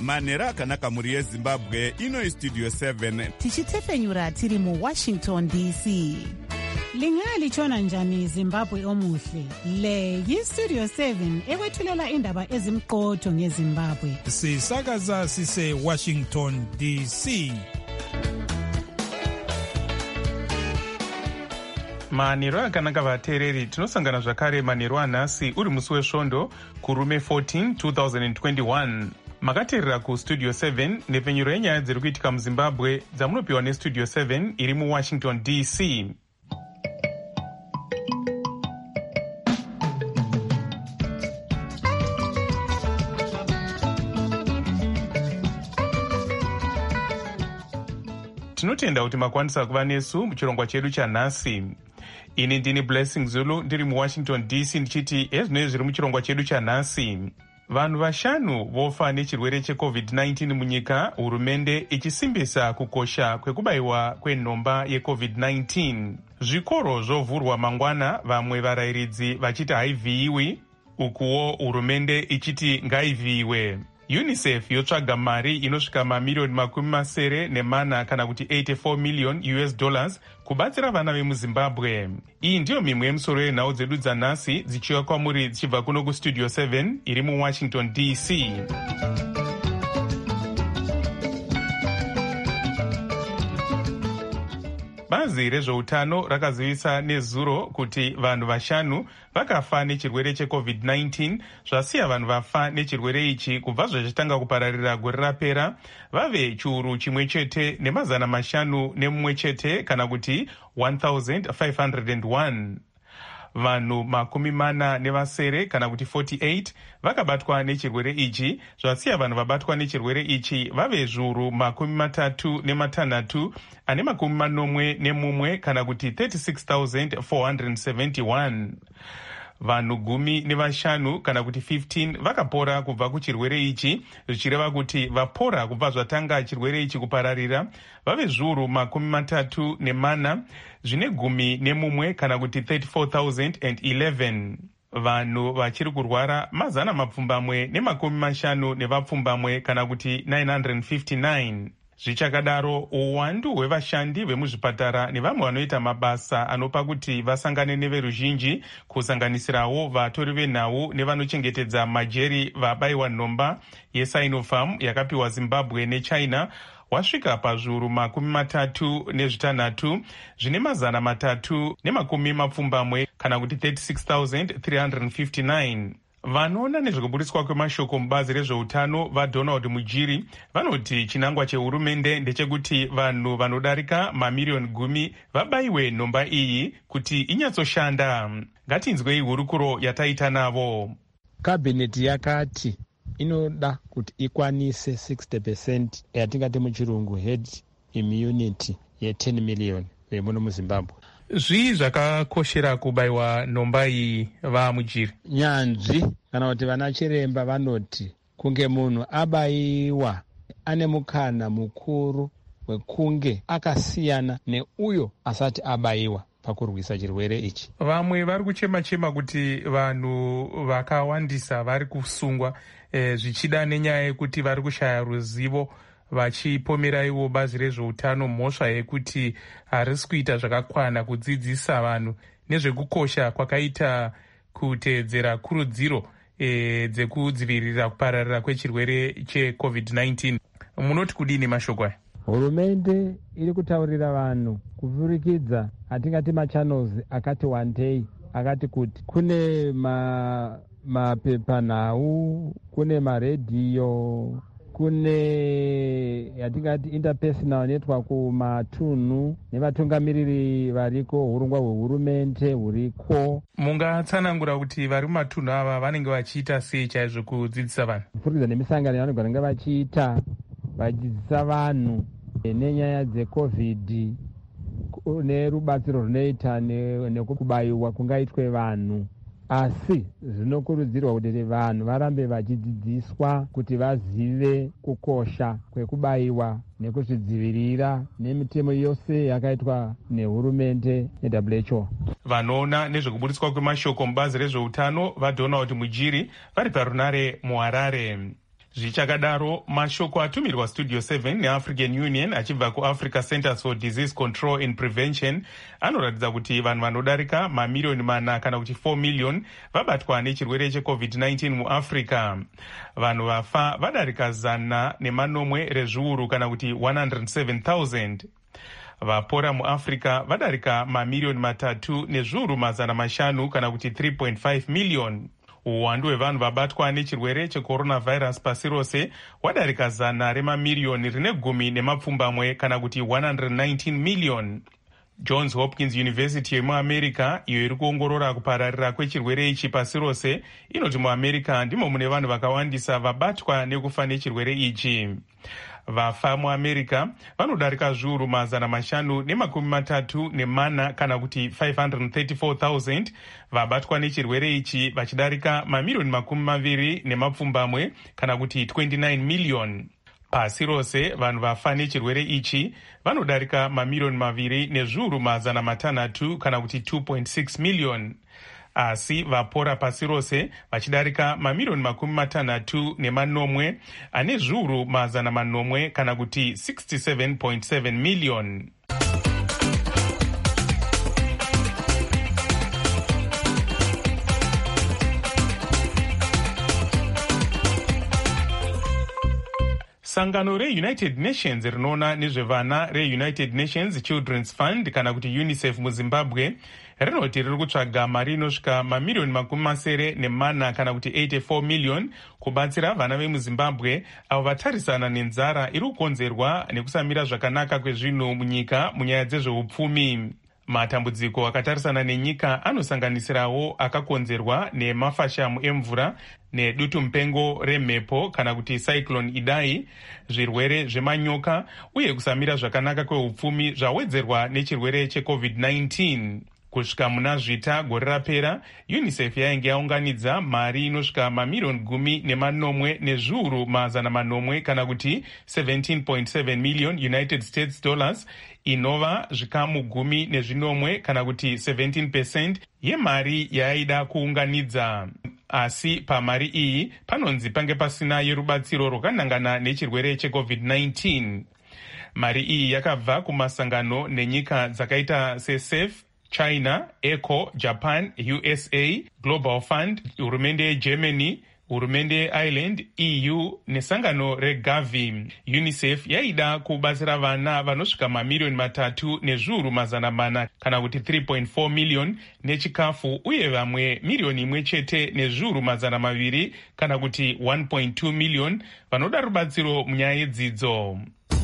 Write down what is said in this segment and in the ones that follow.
manhero akanaka mhuri yezimbabwe. Ino istudio 7 tichitefenyura tiri muWashington DC. Lingalitshona njani Zimbabwe omuhle? Le yistudio 7 ekwethulela indaba ezimqotho ngeZimbabwe. Sisakaza sise Washington DC. manhero akanaka vateereri, tinosangana zvakare manhero anhasi uri musi wesvondo kurume 14 2021. makateerera kustudio 7 nepfenyuro yenyaya dziri kuitika muzimbabwe dzamunopiwa nestudio 7 iri muwashington DC. tinotenda kuti makwanisa kuva nesu muchirongwa chedu chanhasi. ini ndini Blessing Zulu ndiri muwashington DC ndichiti ezvinoi zviri muchirongwa chedu chanhasi. vanhu 5 vofa nechirwere cheCovid-19 munyika, hurumende ichisimbisa kukosha kwekubayiwa kwenhomba yeCovid-19. zvikoro zvovhurwa mangwana, vamwe varayiridzi vachiti haivhiyiwi, ukuwo hurumende ichiti ngaivhiyiwe. UNICEF yotsvaga mari inosvika mamiliyoni 80 kana kuti $84 million kubatsira vana vemuzimbabwe. iyi ndiyo mimwe yemusoro yenhau dzedu dzanhasi dzichiwa kwamuri dzichibva kuno kustudio 7 iri muwashington DC. bazi rezveutano rakazivisa nezuro kuti vanhu 5 vakafa nechirwere cheCovid-19, zvasiya vanhu vafa nechirwere ichi kubva zvachitanga kupararira gore rapera vave chiuru chimwe chete nemazana 501 chete, kana kuti 1501. vanhu 40 kana kuti 48 vakabatwa nechirwere ichi, zvasiya vanhu vabatwa nechirwere ichi vave zviuru 36 ane 41 kana kuti 36,471. vanhu 15 kana kuti 15 vakapora kubva kuchirwere ichi, zvichireva kuti vapora kubva zvatanga chirwere ichi kupararira vave zviuru 34 zvine 11 kana kuti 34,011. vanhu vachiri kurwara mazana 150 nevapfumbamwe kana kuti 959. zvichakadaro, uwandu hwevashandi vemuzvipatara nevamwe vanoita mabasa anopa kuti vasangane neveruzhinji, kusanganisirawo vatori venhau nevanochengetedza majeri vabayiwa nhomba yeSinopharm yakapiwa Zimbabwe nechina, wasvika pazviuru 36 zvine mazana 320 kana kuti 36,359. vanoona nezvekuburiswa kwemashoko mubazi rezveutano vaDonald Mujiri vanoti chinangwa chehurumende ndechekuti vanhu vanodarika mamiliyoni 10 vabayiwe nhomba iyi kuti inyatsoshanda. ngatinzwei hurukuro yataita navo. Kabineti yakati inoda kuti ikwanise 60% yatingati muchirungu herd immunity ye10 million vemuno muZimbabwe. zvii zvakakoshera kubayiwa nhomba iyi vaMujiri? nyanzvi kana kuti vana chiremba vanoti kunge munhu abayiwa ane mukana mukuru wekunge akasiyana neuyo asati abayiwa pakurwisa chirwere ichi. vamwe vari kuchema kuti vanhu vakawandisa vari kusungwa zvichida nenyaya yekuti vari kushaya ruzivo, vachipomera ivo bazi rezveutano mhosva yekuti harisi kuita zvakakwana kudzidzisa vanhu nezvekukosha kwakaita kuteedzera kurudziro dzekudzivirira kupararira kwechirwere cheCovid-19. munoti kudini mashoko aya? hurumende iri kutaurira vanhu kupfurikidza atingati machannels akati wandei, akati kuti kune mapepanhau, kune maredhiyo, kune yatingati interpersonal network kumatunhu nevatungamiriri variko, urongwa hwehurumende huriko. mungatsanangura kuti vari mumatunhu ava vanenge vachiita sei chaizvo kudzidzisa vanhu? kupfurikidza nemisangano yavanogara vachiita vachidzidzisa vanhu nenyaya dzeCovid nerubatsiro runoita nekubayiwa kungaitwe vanhu, asi zvinokurudzirwa kuti vanhu varambe vachidzidziswa kuti vazive kukosha kwekubayiwa nekuzvidzivirira nemitemo yose yakaitwa nehurumende neWHO. vanoona nezvekuburiswa kwemashoko mubazi rezveutano vaDonald Mujiri vari parunare muHarare. Zvichakadaro, mashoko atumirwa Studio 7 neAfrican Union achibva kuAfrica Centers for Disease Control and Prevention anoratidza kuti vanhu vanodarika mamiliyoni 4 kana kuti 4 million vabatwa nechirwere cheCovid-19 muAfrica. Vanhu vafa vadarika 100 rezviuru kana kuti 107,000. Vapora muAfrica vadarika mamiliyoni 3 nezviuru 500 kana kuti 3.5 million. Uwandu hwevanhu vabatwa nechirwere checoronavirus pasi rose wadarika 100 remamiliyoni rine 10 kana kuti 119 million. Johns Hopkins University yemuamerica, iyo iri kuongorora kupararira kwechirwere ichi pasi rose, inoti muamerica ndimo mune vanhu vakawandisa vabatwa nekufa nechirwere ichi. Vafa muamerica vanodarika zviuru 534 kana kuti 534,000. Vabatwa nechirwere ichi vachidarika mamiliyoni 20 kana kuti 29 million. Pasi rose vanhu vafa nechirwere ichi vanodarika mamiliyoni 2 nezviuru 600 kana kuti 2.6 million. Asi vapora pasi rose vachidarika mamiliyoni 60 ane zviuru 100 kana kuti 67.7 million. Sangano reUnited Nations rinoona nezvevana reUnited Nations Children's Fund kana kuti UNICEF muZimbabwe rinoti riri kutsvaga mari inosvika mamiliyoni 4 kana kuti 84 million kubatsira vana vemuZimbabwe avo vatarisana nenzara iri kukonzerwa nekusamira zvakanaka kwezvinhu munyika munyaya dzezveupfumi. Matambudziko akatarisana nenyika anosanganisirawo akakonzerwa nemafashamu emvura nedutu mupengo remhepo kana kuti cyclone Idai, zvirwere zvemanyoka uye kusamira zvakanaka kweupfumi zvawedzerwa nechirwere cheCovid-19. Kusvika muna Zvita gore rapera, UNICEF yainge yaunganidza mari inosvika mamiliyoni 10 nezviuru 100 kana kuti 17.7 million United States dollars, inova zvikamu 10 kana kuti 17% yemari yaida kuunganidza. Asi pamari iyi panonzi pange pasina yerubatsiro rwakanangana nechirwere cheCovid-19. Mari iyi yakabva kumasangano nenyika dzakaita seSafe, China, ECHO, Japan, USA, Global Fund, hurumende yeGermany, hurumende yeIreland, EU nesangano reGavi. UNICEF yaida kubatsira vana vanosvika mamiliyoni 3 nezviuru 400 kana kuti 3.4 million nechikafu uye vamwe miliyoni 1 nezviuru 200 kana kuti 1.2 million vanoda rubatsiro munyaya yedzidzo.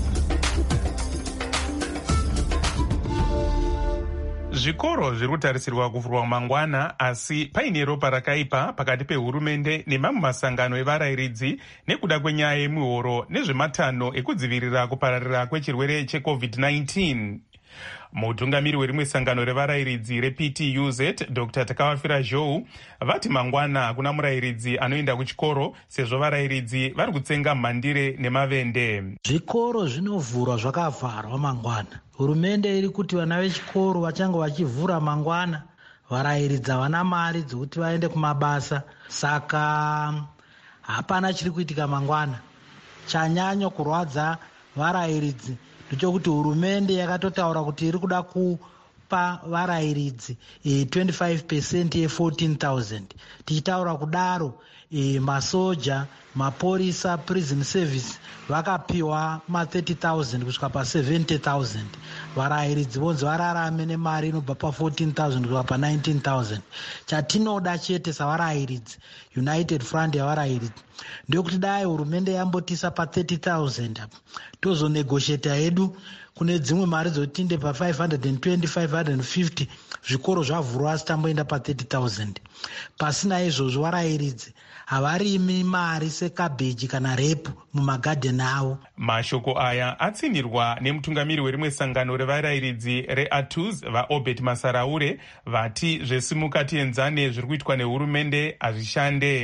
Zvikoro zviri kutarisirwa kuvhurwa mangwana, asi paine ropa rakaipa pakati pehurumende nemamwe masangano evarayiridzi nekuda kwenyaya yemihoro nezvematanho ekudzivirira kupararira kwechirwere cheCovid-19. Mutungamiri werimwe sangano revarayiridzi rePTUZ, Dr. Takawafira Zhou, vati mangwana hakuna murayiridzi anoenda kuchikoro sezvo varayiridzi vari kutsenga mhandire nemavende. Zvikoro zvinovhurwa zvakavharwa mangwana. Hurumende iri kuti vana vechikoro vachange vachivhura mangwana, varayiridzi havana mari dzokuti vaende kumabasa, saka hapana chiri kuitika mangwana. Chanyanya kurwadza varayiridzi ndechokuti hurumende yakatotaura kuti iri kuda kupa varayiridzi 25% ye14,000. Tichitaura kudaro, masoja, maporisa, prison service vakapiwa ma30,000 kusvika pa70,000. Varayiridzi vonzi vararame nemari inobva pa14,000 kusvika pa19,000. Chatinoda chete savarayiridzi, United Front yavarayiridzi, ndekuti dai hurumende yambotisa pa30,000 tozonegosheta hedu kune dzimwe mari dzotinde pa520, 550 zvikoro zvavhurwa asi tamboenda pa30,000. Pasina izvozvo varayiridzi havarimi mari sekabheji kana repu mumagadheni avo. Mashoko aya atsinirwa nemutungamiri werimwe sangano revarayiridzi reATUZ vaObert Masaraure vati zvesimuka tienzane zviri kuitwa nehurumende hazvishande.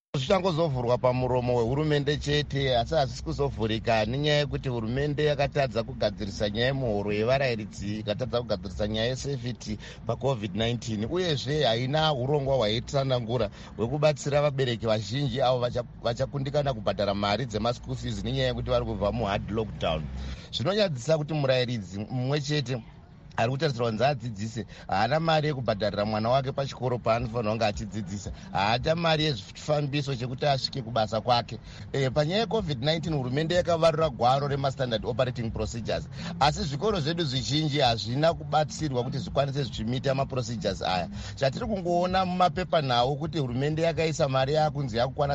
Zvichangozovhurwa pamuromo wehurumende chete, asi hazvisi kuzovhurika nenyaya yekuti hurumende yakatadza kugadzirisa nyaya yemuhoro yevarairidzi, ikatadza kugadzirisa nyaya yesafety paCovid-19, uyezve haina urongwa hwaitsanangura hwekubatsira vabereki vazhinji avo vachakundikana kubhadhara mari dzemaschool fees nenyaya yekuti vari kubva muhard lockdown. Zvinonyadzisa kuti murairidzi mumwe chete ari kutarisirwa kunzi adzidzise haana mari yekubhadharira mwana wake pachikoro paanofanira kunge achidzidzisa, haata mari yezvifambiso chekuti asvike kubasa kwake. Panyaya yeCovid-19 hurumende yakavarura gwaro remastandard operating procedures, asi zvikoro zvedu zvizhinji hazvina kubatsirwa kuti zvikwanise zvichimita maprocedures aya. Chatiri kungoona mumapepanhau kuti hurumende yakaisa mari yakunzi yakukwana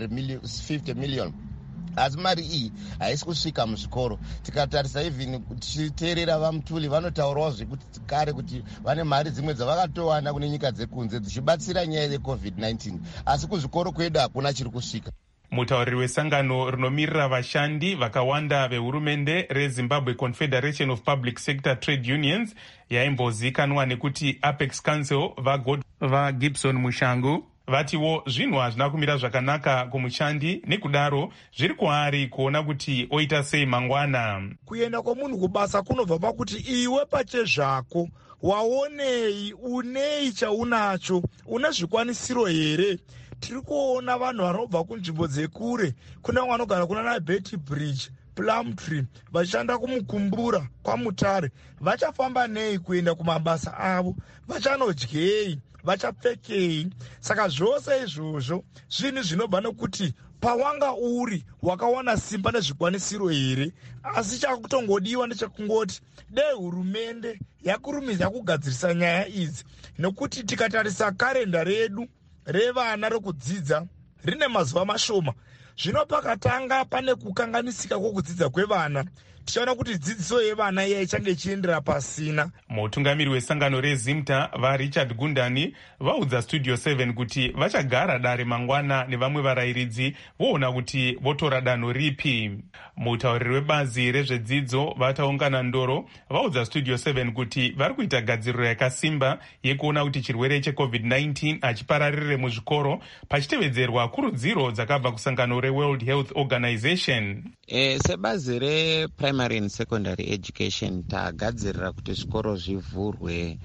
750 million, asi mari iyi haisi kusvika muzvikoro. Tikatarisa even tichiteerera vamutuli vanotaurawo zvekuti kare kuti vane mari dzimwe dzavakatowana kune nyika dzekunze dzichibatsira nyaya yeCovid-19, asi kuzvikoro kwedu hakuna chiri kusvika. Mutauriri wesangano rinomirira vashandi vakawanda vehurumende reZimbabwe Confederation of Public Sector Trade Unions, yaimbozikanwa nekuti Apex Council, vaGibson Mushangu, vatiwo zvinhu hazvina kumira zvakanaka kumushandi, nekudaro zviri kwaari kuona kuti oita sei mangwana. Kuenda kwomunhu kubasa kunobva pakuti iwe pachezvako waonei, unei chaunacho, una zvikwanisiro here. Tiri kuona vanhu vanobva kunzvimbo dzekure, kuna vanogara kuna naBetty Bridge, Plumtree, vachishanda kumukumbura kwaMutare, vachafamba nei kuenda kumabasa avo, vachanodyei, vachapfekei? Saka zvose izvozvo zvinhu zvinobva nokuti pawanga uri wakawana simba nezvikwanisiro here. Asi chakutongodiwa ndechekungoti dei hurumende yakurumidza kugadzirisa nyaya idzi, nokuti tikatarisa karenda redu revana rokudzidza rine mazuva mashoma. Zvino pakatanga pane kukanganisika kwokudzidza kwevana, tichaona kuti dzidziso yevana iya ichange ichiendera pasina. Mutungamiri wesangano reZimta vaRichard Gundani vaudza Studio 7 kuti vachagara dare mangwana nevamwe varairidzi voona kuti votora danho ripi. Mutauriri webazi rezvedzidzo vataungana Ndoro vaudza Studio 7 kuti vari kuita gadziriro yakasimba yekuona kuti chirwere cheCovid-19 hachipararire muzvikoro, pachitevedzerwa kurudziro dzakabva kusangano reWorld Health Organization. Sebazi reprimary and secondary education tagadzirira kuti zvikoro zvivhurwe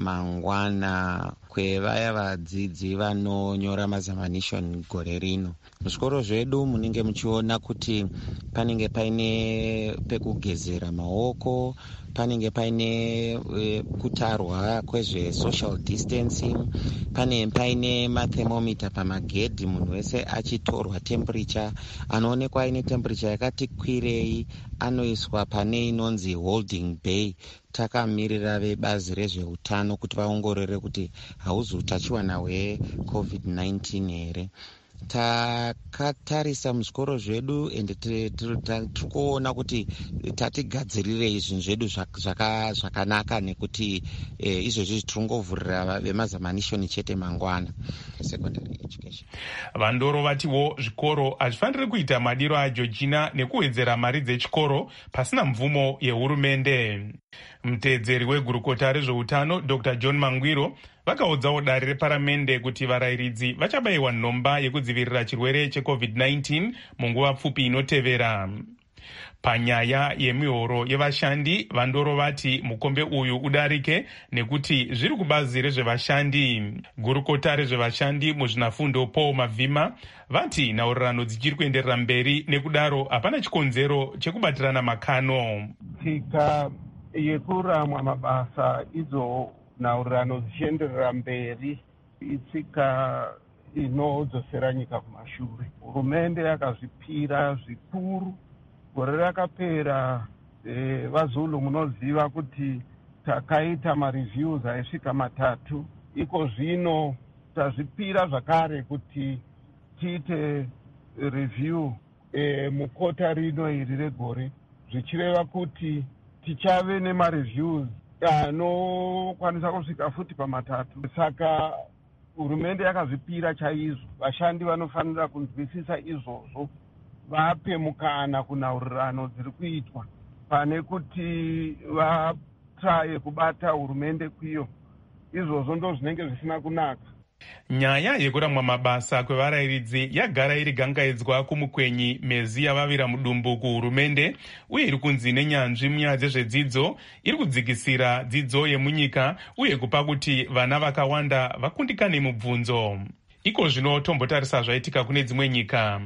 mangwana kwevaya vadzidzi vanonyora mazamanishoni gore rino. Muzvikoro zvedu munenge muchiona kuti panenge paine pekugezera maoko, panenge paine kutarwa kwezve-social distancing, paine mathermometer pamagedhi, munhu wese achitorwa temperature, anoonekwa aine temperature yakati kwirei anoiswa pane inonzi holding bay. Takamirira vebazi rezveutano kuti vaongorore kuti hauzi utachiwana hweCovid-19 here. Takatarisa muzvikoro zvedu ende tirikuona kuti tatigadzirirei zvinhu zvedu zvakanaka, nekuti izvozvi tiringovhurira vemazamanishoni chete mangwana secondary education. Vandoro vatiwo zvikoro hazvifaniri kuita madiro aJochina nekuwedzera mari dzechikoro pasina mvumo yehurumende. Mutedzeri wegurukota rezveutano Dr. John Mangwiro vakaudzawo dare reparamende kuti varairidzi vachabayiwa nhomba yekudzivirira chirwere cheCovid-19 munguva pfupi inotevera. Panyaya yemihoro yevashandi, Vandoro vati mukombe uyu udarike nekuti zviri kubazi rezvevashandi. Gurukota rezvevashandi muzvinafundo Paul Mavhima vati nhaurirano dzichiri kuenderera mberi, nekudaro hapana chikonzero chekubatirana makano. Tsika yekuramwa mabasa idzo nhaurirano dzichienderera mberi itsika inodzosera nyika kumashure. Hurumende yakazvipira zvikuru. Gore rakapera vaZulu munoziva kuti takaita mareviews aisvika 3. Iko zvino tazvipira zvakare kuti tiite review mukota rino iri regore, zvichireva kuti tichave nemareviews anokwanisa kusvika futi pa3. Saka hurumende yakazvipira chaizvo. Vashandi vanofanira kunzwisisa izvozvo, vape mukana kunhaurirano dziri kuitwa pane kuti vatraye kubata hurumende kwiyo. Izvozvo ndo zvinenge zvisina kunaka. Nyaya yekuramwa mabasa kwevarayiridzi yagara iri gangaidzwa kumukwenyi mezi yavavira mudumbu kuhurumende, uye iri kunzi nenyanzvi munyaya dzezvedzidzo iri kudzikisira dzidzo yemunyika uye kupa kuti vana vakawanda vakundikane mubvunzo. Iko zvino tombotarisa zvaitika kune dzimwe nyika.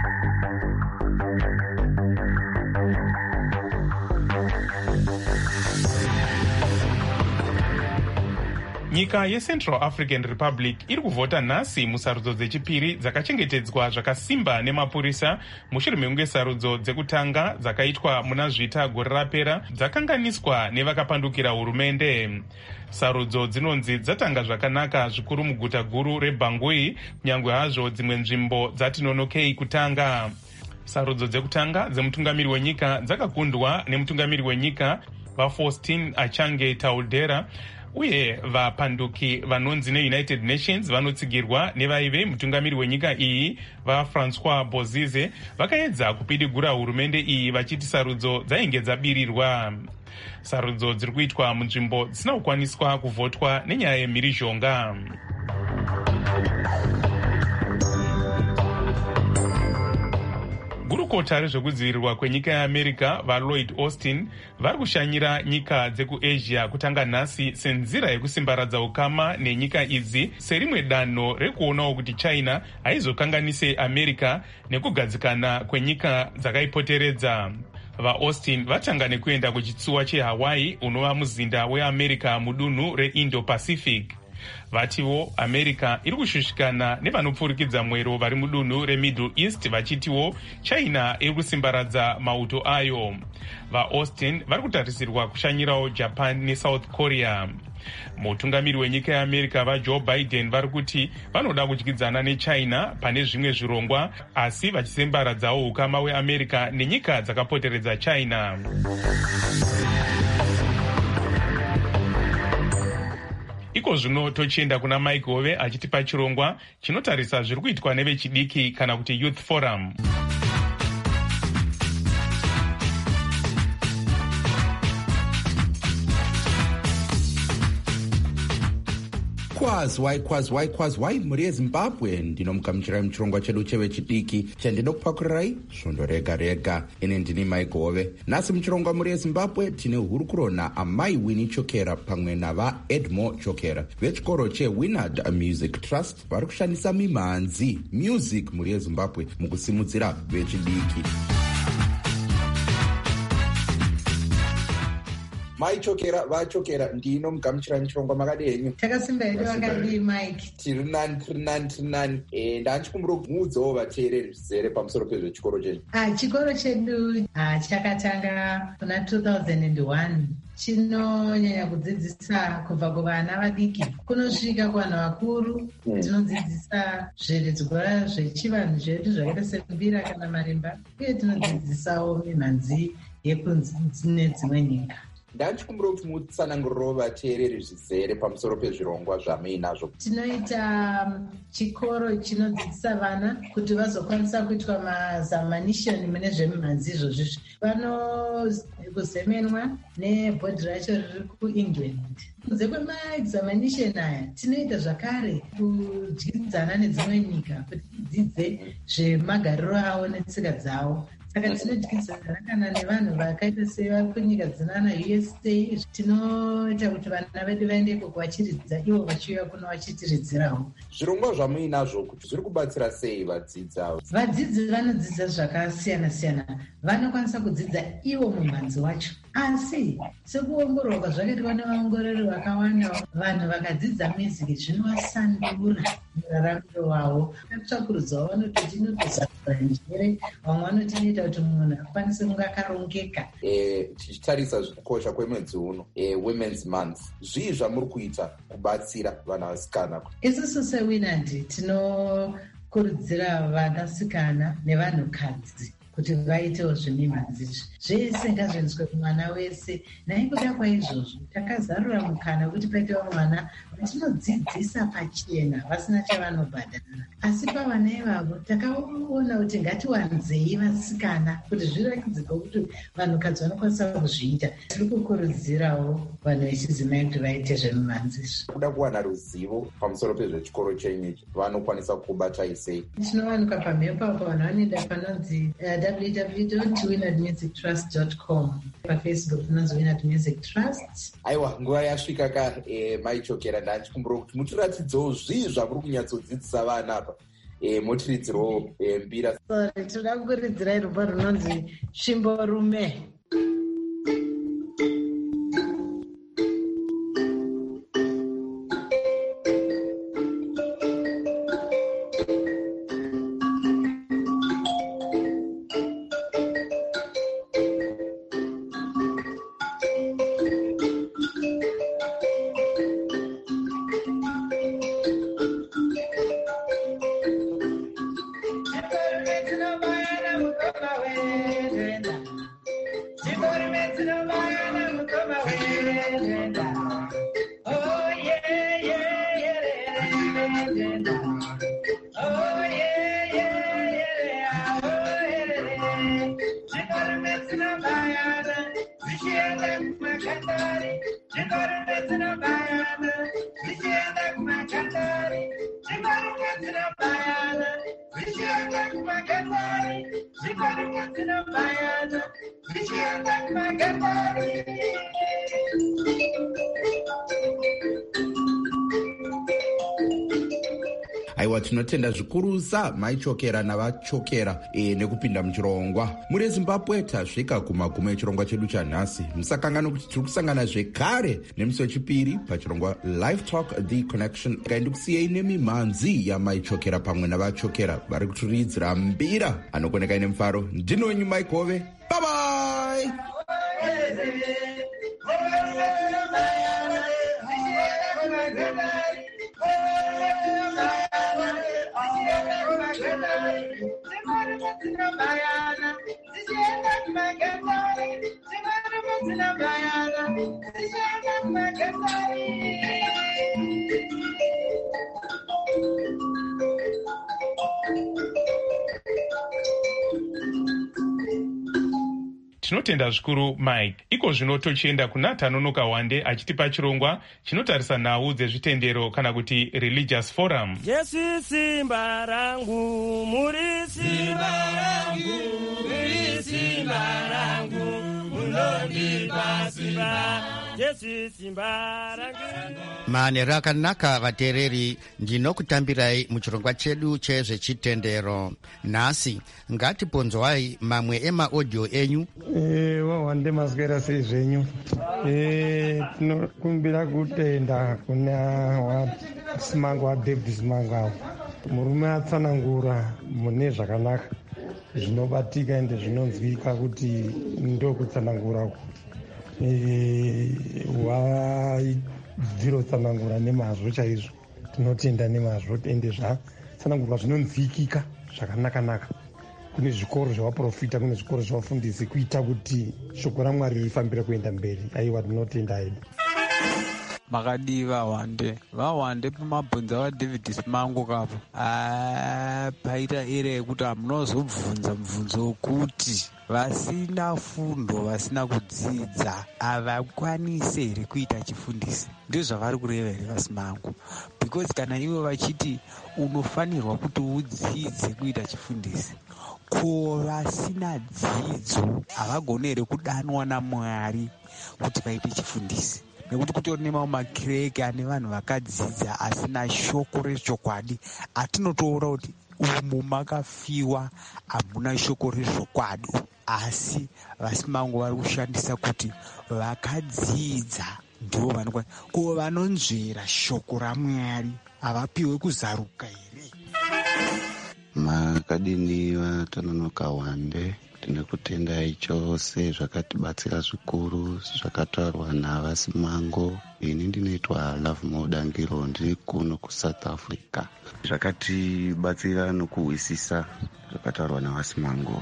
Nyika yeCentral African Republic iri kuvhota nhasi musarudzo dzechipiri dzakachengetedzwa zvakasimba nemapurisa mushure mekunge sarudzo dzekutanga dzakaitwa muna zvita gore rapera dzakanganiswa nevakapandukira hurumende. Sarudzo dzinonzi dzatanga zvakanaka zvikuru muguta guru reBangui, nyangwe hazvo dzimwe nzvimbo dzati nonokei kutanga. Sarudzo dzekutanga dzemutungamiri wenyika dzakakundwa nemutungamiri wenyika vaFaustin Achange Taudera, uye vapanduki vanonzi neUnited Nations vanotsigirwa nevaive mutungamiri wenyika iyi vaFrancois Bozize vakaedza kupidigura hurumende iyi vachiti sarudzo dzainge dzabirirwa. Sarudzo dziri kuitwa munzvimbo dzisina kukwaniswa kuvhotwa nenyaya yemhirizhonga. Gurukota rezvekudzivirirwa kwenyika yeAmerica vaLloyd Austin vari kushanyira nyika dzekuAsia kutanga nhasi senzira yekusimbaradza ukama nenyika idzi serimwe danho rekuonawo kuti China haizokanganise America nekugadzikana kwenyika dzakaipoteredza. VaAustin vatanga nekuenda kuchitsuwa cheHawaii unova muzinda weAmerica mudunhu reIndo-Pacific. Vatiwo America iri kushushikana nevanopfurikidza mwero vari mudunhu reMiddle East vachitiwo China iri kusimbaradza mauto ayo. VaAustin vari kutarisirwa kushanyirawo Japan neSouth Korea. Mutungamiri wenyika yeAmerica vaJoe Biden vari kuti vanoda kudyidzana neChina pane zvimwe zvirongwa, asi vachisembaradzawo ukama weAmerica nenyika dzakapoteredza China. Iko zvino tochienda kuna Mike Hove achitipa chirongwa chinotarisa zviri kuitwa nevechidiki kana kuti Youth Forum. Kwazwai mhuri yeZimbabwe, ndinomugamuchirai muchirongwa chedu chevechidiki chandinokupakurai svondo rega rega. Ine ndini Mike Hove. Nhasi muchirongwa mhuri yeZimbabwe tine hurukuro amai Winnie Chokera pamwe navaEdmore Chokera vechikoro cheWinard Music Trust vari kushandisa mimhanzi music mhuri yeZimbabwe mukusimudzira vechidiki. Mai Chokera, vaChokera, ndinomugamuchirai muchirongwa makadi henyu. Takasimba hedu vakadii Mike? Tiri nani. Ndanchikumbura kumuudzawo vateereri zvizere pamusoro pezvechikoro chenyu. Chikoro chedu chakatanga kuna 2001. Chinonyanya kudzidzisa kubva kuvana vadiki kunosvika kuvanhu vakuru. Tinodzidzisa zviredzwa zvechivanhu zvedu zvakaita sembira kana marimba, uye tinodzidzisawo mimhanzi yekunzi nedzimwe nyika. Ndachikumbura kuti mutsananguriro vateereri zvizere pamusoro pezvirongwa zvamuinazvo. Tinoita chikoro chinodzidzisa vana kuti vazokwanisa kuitwa mazamanishoni mune zvemimhanzi izvozvi. Vanokuzemenwa nebhodhi racho riri kuEngland. Kunze kwemaexamination aya tinoita zvakare kudyidzana nedzimwe nyika kuti tidzidze zvemagariro avo netsika dzavo. Saka tinodyidzana kana nevanhu vakaita sevakunyika dzinana USA. Tinoita kuti vana vedu vaendeko kuvachiridza ivo vachiuya kuno vachitiridzirawo. Zvirongwa zvamuinazvo kuti zviri kubatsira sei vadzidzi avo? Vadzidzi vanodzidza zvakasiyana siyana. Vanokwanisa kudzidza ivo mumhanzi wacho, asi sekuongororwa zvakaitwa nevaongorori vakawanda, vanhu vakadzidza music zvinovasandura muraramiro wavo. Tsvakurudzo wavo vanototi inotozarura njere, vamwe vanoti inoita kuti munhu akwanise kunge akarongeka. Tichitarisa kukosha kwemwedzi uno, Women's Month, zvii zvamuri kuita kubatsira vana vasikana? Isusu seWinard tinokurudzira vanasikana nevanhukadzi kuti vaitewo zvemimhanzi zvese ngazvienzwe kumwana wese. Naikuda kwaizvozvo takazarura mukana kuti paitewo mwana tinodzidzisa pachena vasina chavanobhadhara. Asi pavana ivavo takaona kuti ngatiwanzei vasikana kuti zviratidzike kuti vanhukadzi vanokwanisa kuzviita. Tiri kukurudzirawo vanhu vechidzimai kuti vaite zvemumhanzizvo. Kuda kuwana ruzivo pamusoro pezvechikoro chenyu vanokwanisa kubatai sei? Tinowanikwa pamhepo apo vanhu vanoenda panonzi www.winardmusictrust.com. PaFacebook tinonzi Winard Music Trust. Aiwa, nguva yasvika ka Maichokera, ndachikumbura kuti mutiratidzewo zvii zvamuri kunyatsodzidzisa vana apa. Motiridzirawo mbira. Sorry, toda kukuridzirai rumbo runonzi Svimborume. Aiwa, tinotenda zvikurusa Maichokera navachokera nekupinda muchirongwa. Muri Zimbabwe tasvika kumagumo echirongwa chedu chanhasi. Musakangana kuti tiri kusangana zvekare nemusi wechipiri pachirongwa Live Talk The Connection. Ndikusiyei nemimhanzi yaMaichokera pamwe navachokera vari kutiridzira mbira. Anokoneka ine mufaro, ndino wenyu Mike Hove. Bye bye. Tinotenda zvikuru Mike. Iko zvino tochienda kuna Tanonoka Wande achitipa chirongwa chinotarisa nhau dzezvitendero kana kuti religious forum. Jesu simba rangu, muri simba rangu, muri simba rangu, munondipa simba. Jesu simba rangu. Mane rakanaka vatereri, ndinokutambirai muchirongwa chedu chezvechitendero. Nhasi ngatiponzwai mamwe ema-audio enyu. Wawande maswera sei zvenyu. Tinokumbira kutenda kuna Simango waDavid Simango. Murume atsanangura mune zvakanaka zvinobatika ende zvinonzwika kuti ndokutsanangura waidziro tsanangura nemazvo chaizvo. Tinotenda nemazvo ende zvatsanangurwa zvinonzwikika zvakanaka. Kune zvikoro zvevaprofita, kune zvikoro zvevafundisi kuita kuti shoko raMwari rifambire kuenda mberi. Aiwa, tinotenda hedu. Makadiva Wande pamabhonzo vaDavid Simango kapo paita ere yekuti hamunozobvunza mubvunzo wokuti vasina fundo, vasina kudzidza havakwanise here kuita chifundisi. Ndozvavari kureva here vaSimango? Because kana ivo vachiti unofanirwa kuti udzidze kuita chifundisi, ko vasina dzidzo havagoni here kudanwa naMwari kuti vaite chifundisi? Nekuti kutori nemawo makireke ane vanhu vakadzidza asina shoko rezvokwadi. Atinotoona kuti umu makafiwa, hamuna shoko rezvokwadi. Asi vaSimango vari kushandisa kuti vakadzidza ndivo vanokwanisa. Ko vanonzvera shoko raMwari havapiwe kuzaruka here? Makadini vaTanonoka Wande, tinokutendai chose zvakatibatsira zvikuru zvakataurwa navaSimango. Ini ndinoitwa Love Mudangiro, ndiri kuno kuSouth Africa. Zvakatibatsira nokuhwisisa zvakataurwa navaSimango.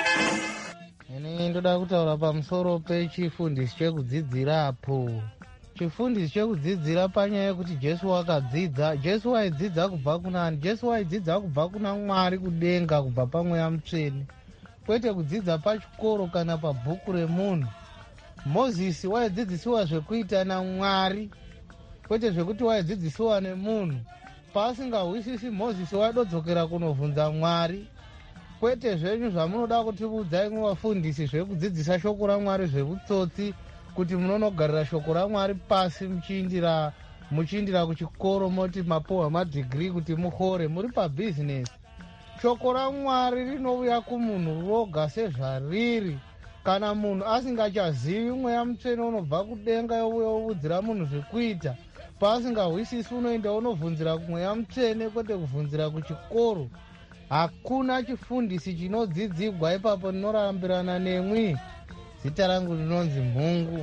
Ini ndoda kutaura pamusoro pechifundisi chekudzidzirapo chifundisi chekudzidzira panyaya yekuti Jesu wakadzidza. Jesu waidzidza kubva kunani? Jesu waidzidza kubva kuna Mwari kudenga, kubva paMweya Mutsvene, kwete kudzidza pachikoro kana pabhuku remunhu. Mozisi waidzidzisiwa zvekuita naMwari, kwete zvekuti waidzidzisiwa nemunhu. Paasingahwisisi Mozisi waidodzokera kunovhunza Mwari. Kwete zvenyu zvamunoda kutiudza imwe vafundisi zvekudzidzisa shoko raMwari zvevutsotsi, kuti munonogarira shoko raMwari pasi muchiindira kuchikoro moti mapohwa madhigiri kuti muhore, muri pabhizinesi. Shoko raMwari rinouya kumunhu roga sezvariri. Kana munhu asingachazivi Mweya Mutsvene unobva kudenga youya oudzira munhu zvekuita. Paasingahwisisi unoenda unovhunzira kuMweya Mutsvene, kwete kuvhunzira kuchikoro. Hakuna chifundisi chinodzidzigwa ipapo. Ndinorambirana nemwi. Zita rangu rinonzi Mhungu.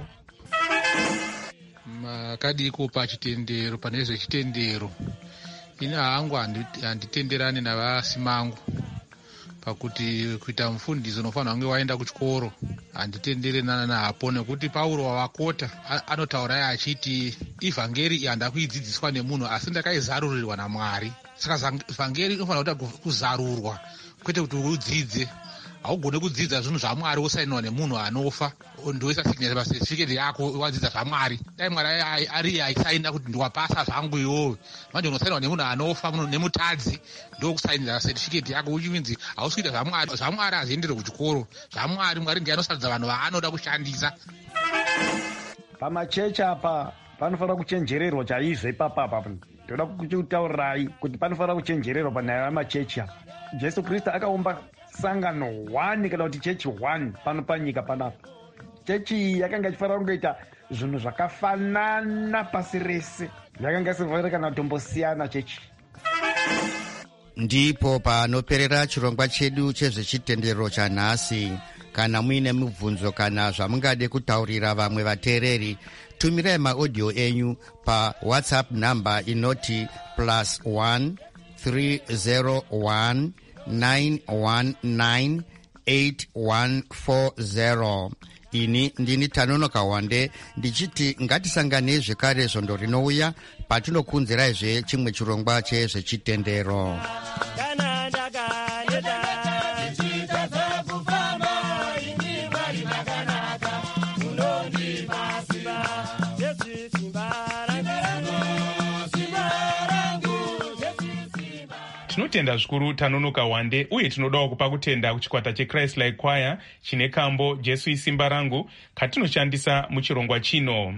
Makadiko pachitendero, pane zvechitendero, ini hangu handitenderani navasimangu pakuti kuita mufundisi unofanira kunge waenda kuchikoro. Handitenderani napo, nekuti Pauro wavakota anotaura achiti ivhangeri handa kuidzidziswa nemunhu asi ndakaizarurirwa naMwari. Saka vhangeri inofanira kuzarurwa, kwete kuti udzidze. Haugone kudzidza zvinhu zvaMwari wosainiwa nemunhu anofa ndoisa signature certificate yako wadzidza zvaMwari. Dai Mwari ari aisaina kuti ndiwapasa zvangu iwowe. Manje unosainiwa nemunhu anofa, nemutadzi, ndokusainira certificate yako uchinzi hausi kuita zvaMwari. zvaMwari haziendere kuchikoro. zvaMwari, Mwari ndiye anosaridza vanhu vaanoda kushandisa. Pamachechi apa panofanira kuchenjererwa chaizvo ipapa. Ndoda kutaurirai kuti panofanira kuchenjererwa panyaya yamachechi apa. Jesu Kristu akaumba sangano 1 kana kuti chechi 1 pano panyika panapa. Chechi yakanga ichifanira kungoita zvinhu zvakafanana pasi rese. Yakanga isifanira kana kutombosiyana chechi. Ndipo panoperera chirongwa chedu chezvechitendero chanhasi. Kana muine mibvunzo kana zvamungade kutaurira vamwe vateereri, tumirai maaudio enyu pa WhatsApp namba inoti +1 301 919 8140. Ini ndini Tanonoka Wande ndichiti ngatisanganei zvekare zvondo rinouya patinokunziraizve chimwe chirongwa chezvechitendero. Tinotenda zvikuru Tanonoka Wande, uye tinodawo kupa kutenda kuchikwata cheChrist Like Choir chine kambo Jesu isimba rangu katinoshandisa muchirongwa chino.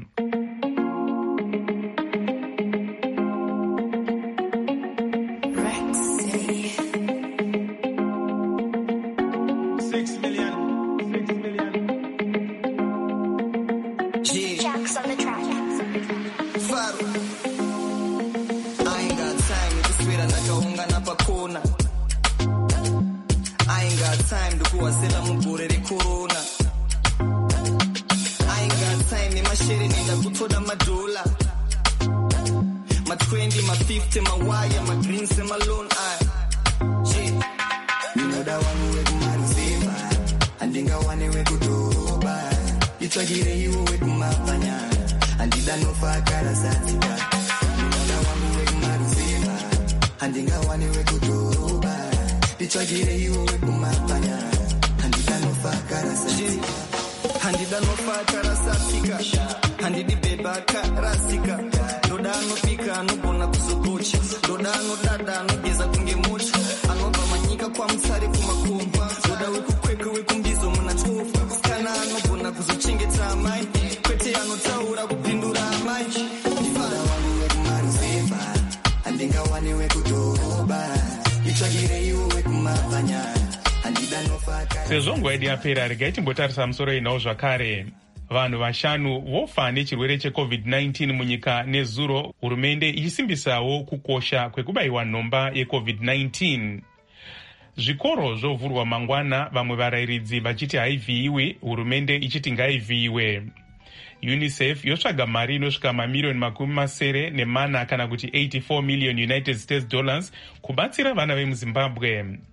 Sezvo nguva yedu yapera, regai timbotarisa musoro inawo zvakare. Vanhu vashanu vofa nechirwere cheCovid-19 munyika nezuro, hurumende ichisimbisawo kukosha kwekubayiwa nhomba yeCovid-19. Zvikoro zvovhurwa mangwana, vamwe varayiridzi vachiti haivhiyiwi, hurumende ichiti ngaivhiyiwe. UNICEF yotsvaga mari inosvika mamiliyoni 40 kana kuti $84 million kubatsira vana vemuZimbabwe.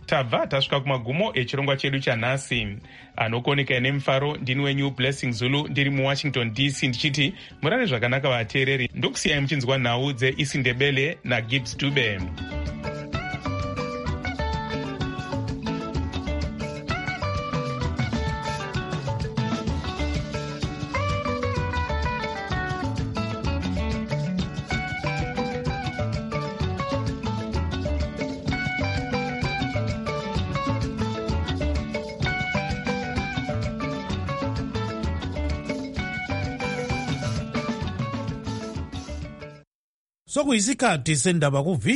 tabva tasvika kumagumo echirongwa chedu chanhasi. Anokoneka nemufaro ndini wenyu Blessing Zulu ndiri muWashington DC ndichiti murare zvakanaka vateereri, ndokusiyai muchinzwa nhau dzeIsindebele naGibbs Dube. Sokuyisikhathi sendaba ku